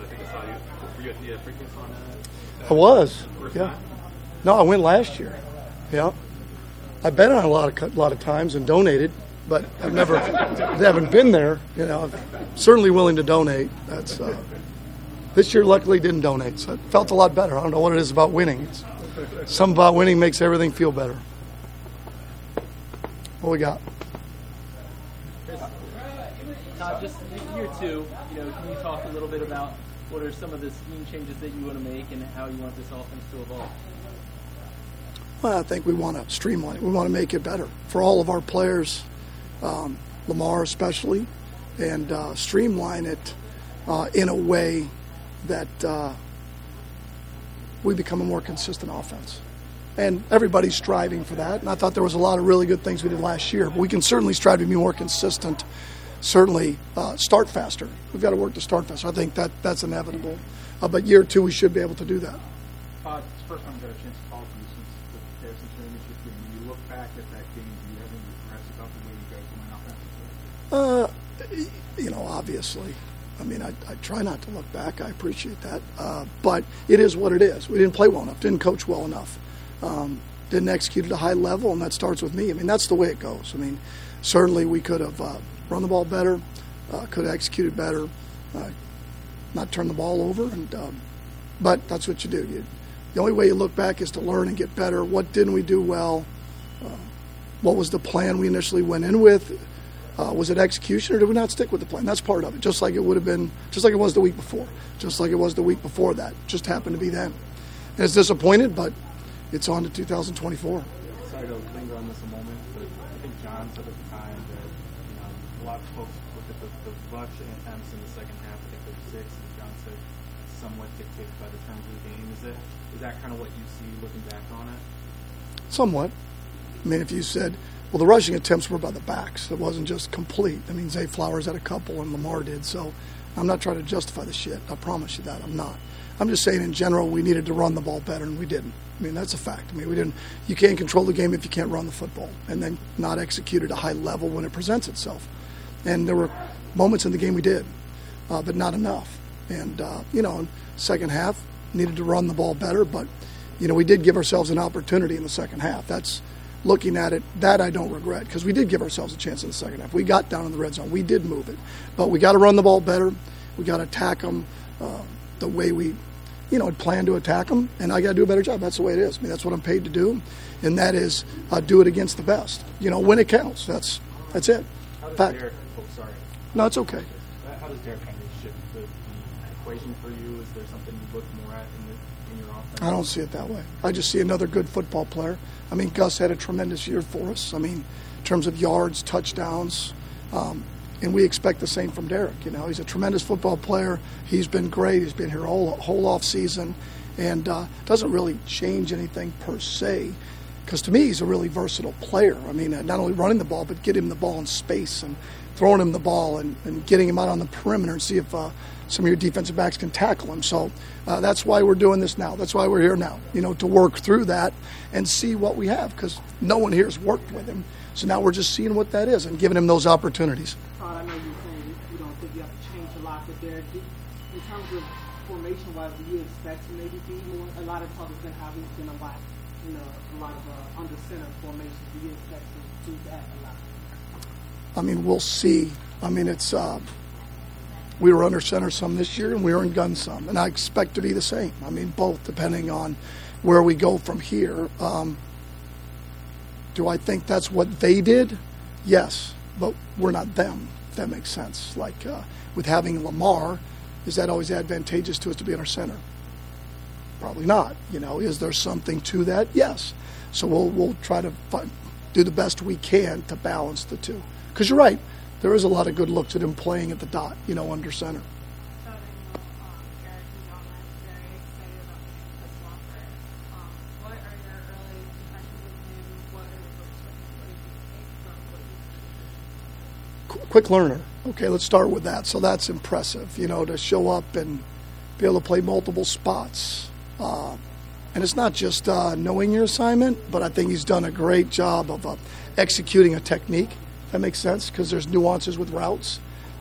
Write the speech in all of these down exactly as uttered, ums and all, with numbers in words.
I think I saw you. Were you at the uh, Freakins on that? I was. First Yeah. time? No, I went last year. Yeah. I've been on a lot of a lot of times and donated, but I've never haven't been there. You know, I'm certainly willing to donate. That's uh, this year. Luckily, didn't donate, so it felt a lot better. I don't know what it is about winning. It's, something about winning makes everything feel better. What we got? Todd, just year two, you know, can you talk a little bit about what are some of the scheme changes that you want to make and how you want this offense to evolve? Well, I think we want to streamline it. We want to make it better for all of our players, um, Lamar especially, and uh, streamline it uh, in a way that uh, we become a more consistent offense. And everybody's striving for that. And I thought there was a lot of really good things we did last year. But we can certainly strive to be more consistent, certainly uh, start faster. We've got to work to start faster. I think that that's inevitable. Uh, but year two, we should be able to do that. Uh, it's the first time I got a chance to talk to you since the Harrison championship game. When you look back at that game, do you have any regrets about the way you guys went offensively? Uh, you know, obviously. I mean, I, I try not to look back. I appreciate that. Uh, but it is what it is. We didn't play well enough, didn't coach well enough, um, didn't execute at a high level, and that starts with me. I mean, that's the way it goes. I mean, certainly we could have uh, run the ball better, uh, could have executed better, uh, not turn the ball over. And um, but that's what you do. You, the only way you look back is to learn and get better. What didn't we do well? Uh, what was the plan we initially went in with? Uh, was it execution, or did we not stick with the plan? That's part of it, just like it would have been, just like it was the week before, just like it was the week before that. Just happened to be then. And it's disappointed, but it's on to two thousand twenty-four. Sorry to linger on this a moment, but I think John said at the time that you know a lot of folks look at the, the rush attempts in the second half. I think there's six, and John said somewhat dictated by the terms of the game. Is it is that kind of what you see looking back on it? Somewhat. I mean, if you said, well, the rushing attempts were by the backs. It wasn't just complete. I mean, Zay Flowers had a couple and Lamar did. So I'm not trying to justify the shit. I promise you that. I'm not. I'm just saying in general we needed to run the ball better, and we didn't. I mean, that's a fact. I mean, we didn't. You can't control the game if you can't run the football and then not execute at a high level when it presents itself. And there were moments in the game we did, uh, but not enough. And, uh, you know, in second half, needed to run the ball better, but, you know, we did give ourselves an opportunity in the second half. That's looking at it, that I don't regret, because we did give ourselves a chance in the second half. We got down in the red zone. We did move it. But we got to run the ball better. We got to attack them uh, the way we, you know, had planned to attack them, and I got to do a better job. That's the way it is. I mean, that's what I'm paid to do, and that is uh, do it against the best. You know, when it counts. That's that's it. How does Fact. Derek, oh, sorry. No, it's okay. How does Derek kind of shift the, the equation for you? Is there something you look more at in, the, in your offense? I don't see it that way. I just see another good football player. I mean, Gus had a tremendous year for us. I mean, in terms of yards, touchdowns, um, and we expect the same from Derek. You know, he's a tremendous football player. He's been great. He's been here all whole off season, and uh, doesn't really change anything per se. Because to me, he's a really versatile player. I mean, not only running the ball, but getting him the ball in space and throwing him the ball and, and getting him out on the perimeter and see if uh, some of your defensive backs can tackle him. So uh, that's why we're doing this now. That's why we're here now, you know, to work through that and see what we have, because no one here has worked with him. So now we're just seeing what that is and giving him those opportunities. Todd, I know you're saying you don't think you have to change a lot, but there, in terms of formation-wise, do you expect to maybe be more? A lot of talk has been how he's been a lot, you know, a lot of uh, under center formations. Do you expect to do that a lot? I mean, we'll see. I mean, it's uh, we were under center some this year, and we were in gun some, and I expect to be the same. I mean, both, depending on where we go from here. Um, do I think that's what they did? Yes, but we're not them, if that makes sense. Like uh, with having Lamar, is that always advantageous to us to be in our center? Probably not. You know, is there something to that? Yes. So we'll we'll try to find, do the best we can to balance the two. Because you're right, there is a lot of good looks at him playing at the dot, you know, under center. So I know um, Eric and John are very excited about playing this locker. Um, what are your early impressions of him? What are the books what do you take from what you've seen? Qu- Quick learner. Okay, let's start with that. So that's impressive, you know, to show up and be able to play multiple spots. Uh, and it's not just uh, knowing your assignment, but I think he's done a great job of uh, executing a technique. That makes sense, because there's nuances with routes.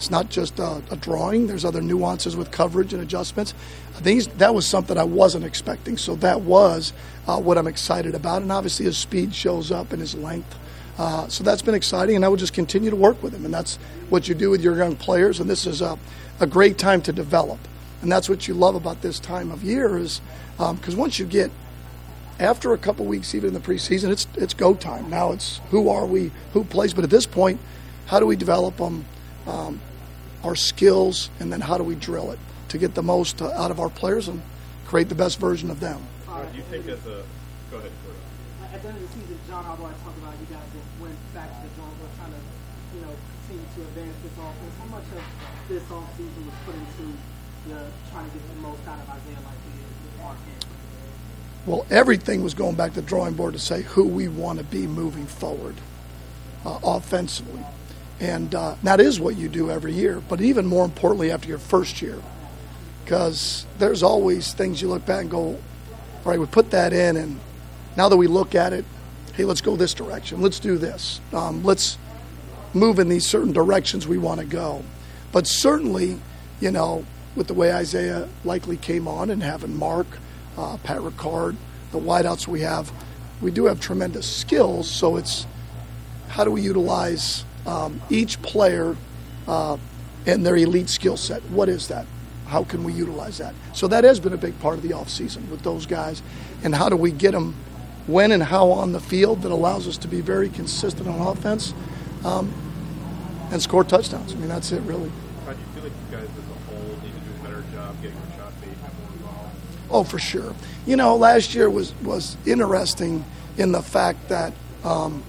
It's not just a, a drawing. There's other nuances with coverage and adjustments. I think he's, that was something I wasn't expecting. So that was uh, what I'm excited about. And obviously his speed shows up and his length. Uh, so that's been exciting, and I will just continue to work with him. And that's what you do with your young players. And this is a, a great time to develop. And that's what you love about this time of year is because um, once you get after a couple weeks, even in the preseason, it's it's go time. Now it's who are we, who plays. But at this point, how do we develop them, um, our skills, and then how do we drill it to get the most uh, out of our players and create the best version of them? Uh, do you think as a – go ahead, Corey. At the end of the season, John Harbaugh talked about you guys that went back to the drawing board trying to, you know, continue to advance this offense. How much of this offseason was put into the trying to get the most out of Isaiah Likely and Mark Andrews? Well, everything was going back to the drawing board to say who we want to be moving forward uh, offensively. And uh, that is what you do every year, but even more importantly after your first year, because there's always things you look back and go, all right, we put that in, and now that we look at it, hey, let's go this direction. Let's do this. Um, let's move in these certain directions we want to go. But certainly, you know, with the way Isaiah Likely came on and having Mark, uh, Pat Ricard, the wideouts we have, we do have tremendous skills. So it's how do we utilize um, each player uh, and their elite skill set? What is that? How can we utilize that? So that has been a big part of the offseason with those guys. And how do we get them when and how on the field that allows us to be very consistent on offense um, and score touchdowns? I mean, that's it, really. How do you feel like you guys as a whole need to do a better job getting your shot bait more involved? Oh, for sure. You know, last year was, was interesting in the fact that, um,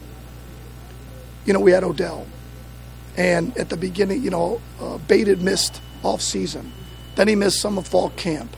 you know, we had Odell. And at the beginning, you know, uh, Bate had missed off season. Then he missed some of fall camp.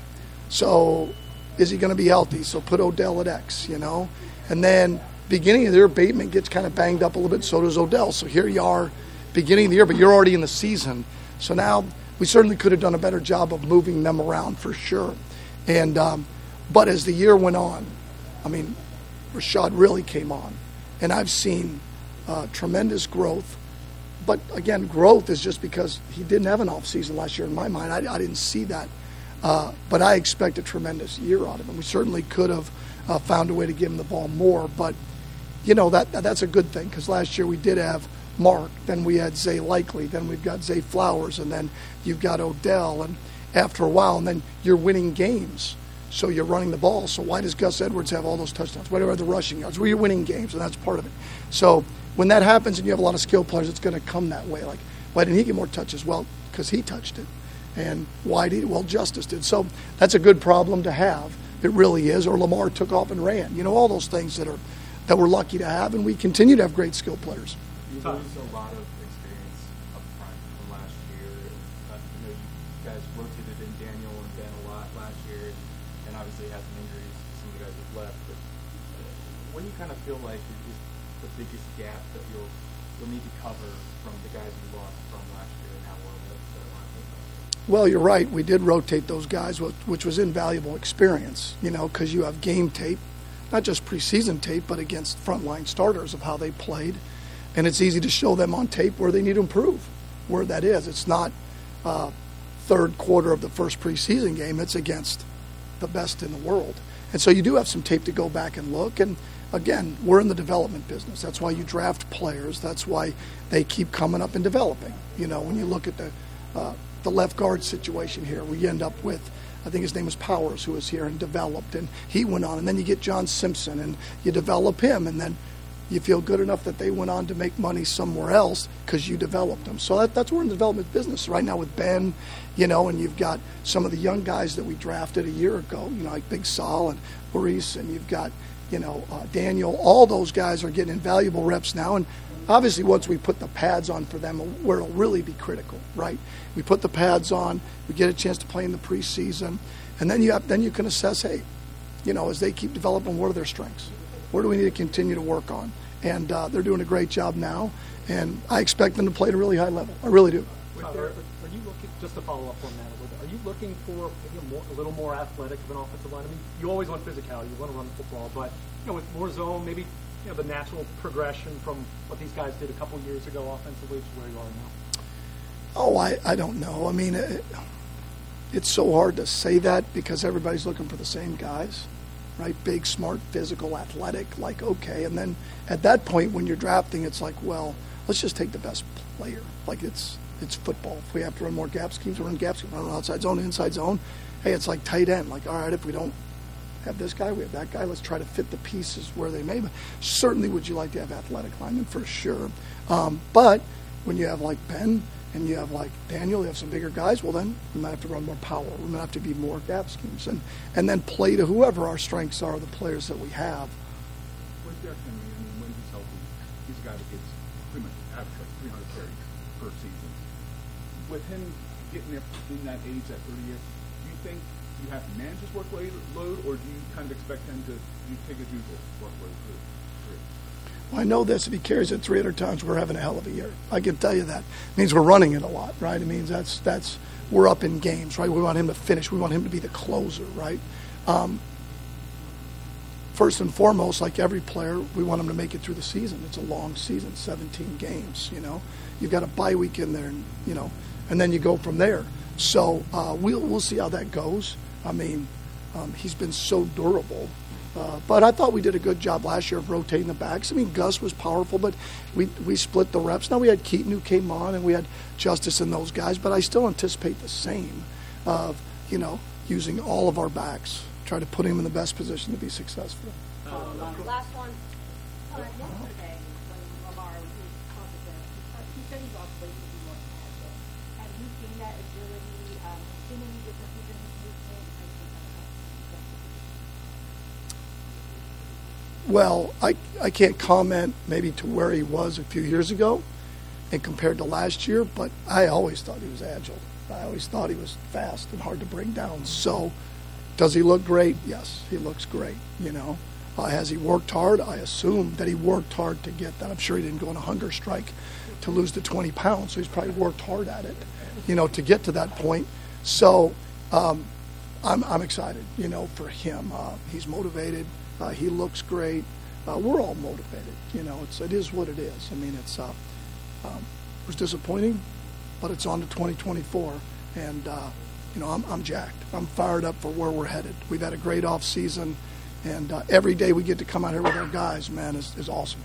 So is he going to be healthy? So put Odell at X, you know. And then beginning of the year, Bateman gets kind of banged up a little bit. So does Odell. So here you are beginning of the year, but you're already in the season. So now we certainly could have done a better job of moving them around for sure. And um, but as the year went on, I mean, Rashad really came on. And I've seen uh, tremendous growth. But, again, growth is just because he didn't have an offseason last year in my mind. I, I didn't see that. Uh, but I expect a tremendous year out of him. We certainly could have uh, found a way to give him the ball more. But, you know, that, that that's a good thing because last year we did have Mark. Then we had Zay Likely. Then we've got Zay Flowers. And then you've got Odell. And after a while, and then you're winning games. So you're running the ball. So why does Gus Edwards have all those touchdowns? Why do I have the rushing yards? Well, you're winning games, and that's part of it. So when that happens and you have a lot of skilled players, it's going to come that way. Like, why didn't he get more touches? Well, because he touched it. And why did he? Well, Justice did. So that's a good problem to have. It really is. Or Lamar took off and ran. You know, all those things that are that we're lucky to have, and we continue to have great skilled players. You lose a lot of experience up front from last year. Uh, you know, you guys rotated in Daniel and Ben a lot last year, and obviously had some injuries. Some of the guys have left. But uh, what do you kind of feel like is the biggest gap that you'll you'll need to cover from the guys you lost from last year and how well that uh, line was up? Well, you're right. We did rotate those guys, which was invaluable experience, you know, because you have game tape, not just preseason tape, but against frontline starters of how they played. And it's easy to show them on tape where they need to improve, where that is. It's not uh, third quarter of the first preseason game. It's against the best in the world. And so you do have some tape to go back and look. And, again, we're in the development business. That's why you draft players. That's why they keep coming up and developing. You know, when you look at the uh, the left guard situation here, we end up with, I think his name was Powers, who was here and developed, and he went on. And then you get John Simpson, and you develop him, and then you feel good enough that they went on to make money somewhere else because you developed them. So that, that's we're in the development business right now with Ben, you know, and you've got some of the young guys that we drafted a year ago, you know, like Big Saul and Maurice, and you've got, you know, uh, Daniel. All those guys are getting invaluable reps now, and obviously once we put the pads on for them, where it'll really be critical, right? We put the pads on, we get a chance to play in the preseason, and then you have, then you can assess, hey, you know, as they keep developing, what are their strengths? Where do we need to continue to work on? And uh, they're doing a great job now, and I expect them to play at a really high level. I really do. Tyler, are you looking, just to follow up on that a little bit, are you looking for maybe a, more, a little more athletic of an offensive line? I mean, you always want physicality, you want to run the football, but, you know, with more zone, maybe, you know, the natural progression from what these guys did a couple years ago offensively to where you are now? Oh, I, I don't know. I mean, it, it's so hard to say that because everybody's looking for the same guys, right? Big, smart, physical, athletic, like, okay. And then at that point when you're drafting, it's like, well, let's just take the best player. Like, it's it's football. If we have to run more gap schemes, we'll run gap schemes. Run outside zone, inside zone. Hey, it's like tight end. Like, all right, if we don't have this guy, we have that guy. Let's try to fit the pieces where they may. But certainly would you like to have athletic linemen? For sure. Um, but when you have, like, Ben and you have, like, Daniel, you have some bigger guys, well, then we might have to run more power. We might have to be more gap schemes. And, and then play to whoever our strengths are, the players that we have. With Derrick Henry, I mean, when he's healthy, he's a guy that gets pretty much average like three hundred carries per season. With him getting there in that age, that thirty years, do you think you have to manage his workload, or do you kind of expect him to you take his usual workload through? Well, I know this. If he carries it three hundred times, we're having a hell of a year. I can tell you that. It means we're running it a lot, right? It means that's that's we're up in games, right? We want him to finish. We want him to be the closer, right? Um, first and foremost, like every player, we want him to make it through the season. It's a long season, seventeen games. You know, you've got a bye week in there, and you know, and then you go from there. So uh, we'll we'll see how that goes. I mean, um, he's been so durable. Uh, but I thought we did a good job last year of rotating the backs. I mean, Gus was powerful, but we we split the reps. Now we had Keaton who came on, and we had Justice and those guys. But I still anticipate the same of, you know, using all of our backs, try to put him in the best position to be successful. Uh, last one. Uh, yesterday, when Lamar was talking to him, he said he's off weight to be more agile. Have you seen that agility? Um, seen any differences in his movement? How do you think that affects? Well, I, I can't comment maybe to where he was a few years ago and compared to last year, but I always thought he was agile. I always thought he was fast and hard to bring down. So does he look great? Yes, he looks great, you know. Uh, has he worked hard? I assume that he worked hard to get that. I'm sure he didn't go on a hunger strike to lose the twenty pounds, so he's probably worked hard at it, you know, to get to that point. So um, I'm, I'm excited, you know, for him. Uh, he's motivated. Uh, he looks great. Uh, we're all motivated. You know, it's it is what it is. I mean, it's uh, um, it was disappointing, but it's on to twenty twenty-four, and uh, you know, I'm I'm jacked. I'm fired up for where we're headed. We've had a great off season, and uh, every day we get to come out here with our guys, man, is is awesome.